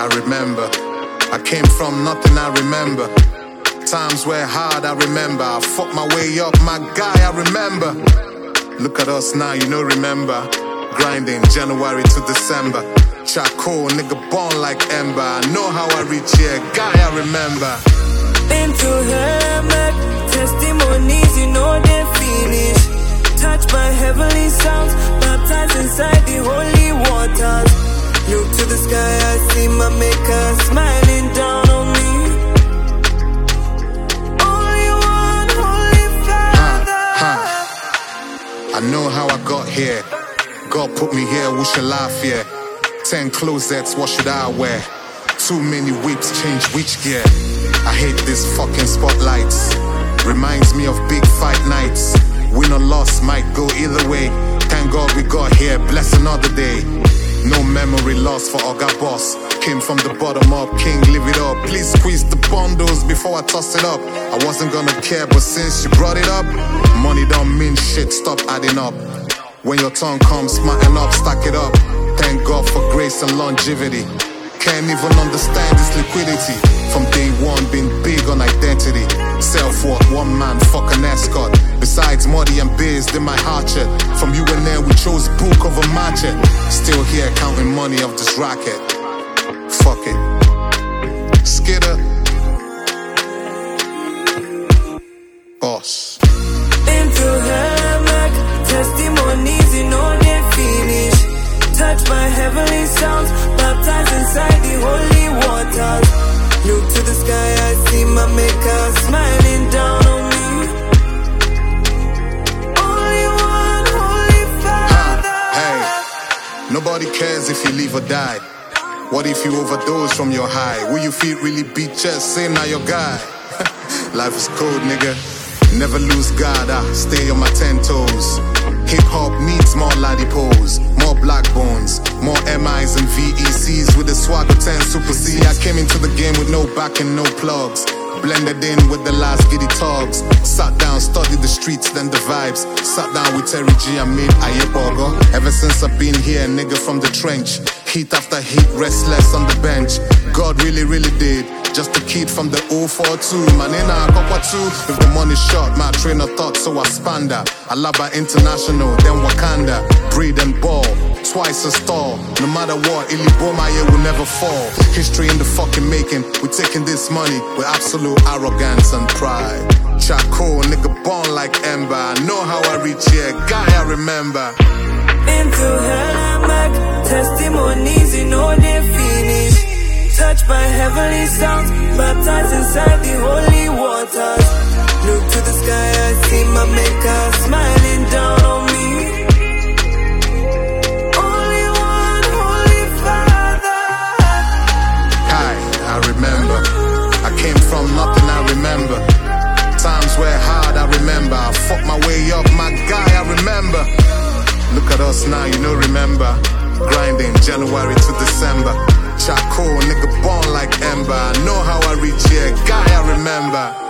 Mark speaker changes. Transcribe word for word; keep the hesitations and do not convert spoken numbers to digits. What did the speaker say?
Speaker 1: I remember. I came from nothing, I remember. Times were hard, I remember. I fought my way up, my guy, I remember. Look at us now, you know, remember. Grinding January to December. Charcoal, nigga born like ember. I know how I reach here, guy, I remember.
Speaker 2: Been through hell, back, testimonies, you know they finish. Touched by heavenly sounds, baptized inside the holy waters. Look to the sky, I see my maker smiling down on me. Only one holy Father.
Speaker 1: Huh, huh. I know how I got here. God put me here, we shall laugh here. Ten closets, what should I wear? Too many whips, change which gear? I hate this fucking spotlights. Reminds me of big fight nights. Win or loss might go either way. Thank God we got here, bless another day. No memory lost for Oga Boss. Came from the bottom up, king, live it up. Please squeeze the bundles before I toss it up. I wasn't gonna care, but since you brought it up, money don't mean shit, stop adding up. When your tongue comes, smarten up, stack it up. Thank God for grace and longevity. Can't even understand this liquidity. From day one, been big on identity. Self-worth, one man, fuck an escort. Besides Muddy and Biz, they my hatchet. From U N N, we chose book over matchet. Still here counting money off this racket. Fuck it. Skidder. Boss.
Speaker 2: Been through hell, like testimonies, you know they finish. Touched by heavenly sounds, baptized inside the holy waters. Look to the sky, I see my maker smiling down on me. Only one holy Father.
Speaker 1: Hey, nobody cares if you live or die. What if you overdose from your high? Will you feel really beat chest? Say now your guy. Life is cold, nigga. Never lose God, I stay on my ten toes. Hip-hop needs more ladipos, more black bones, more M Is and V E Cs with the swag of ten Super C. I came into the game with no back and no plugs. Blended in with the last giddy togs. Sat down, studied the streets, then the vibes. Sat down with Terry G and made Ayepogo. Ever since I've been here, nigga from the trench. Heat after heat, restless on the bench. God really, really did. Just a kid from the oh four two. Man in a copper two. If the money's short, my train of thought, so I span that. Alaba International, then Wakanda. Breed and ball, twice as tall. No matter what, Ilibomaye will never fall. History in the fucking making. We're taking this money with absolute arrogance and pride. Charcoal, nigga born like ember. I know how I reach here, guy I remember.
Speaker 2: Been through hell and back, testimonies, you know they finish. Touched by heavenly sounds, baptized inside the holy waters. Look to the sky, I see my maker smiling down on me. Only one holy Father.
Speaker 1: Hi, I remember. I came from nothing, I remember. Times were hard, I remember. I fought my way up, my guy, I remember. Look at us now, you know, remember. Grinding January to December. Charcoal, nigga born like ember. I know how I reach here, guy, I remember.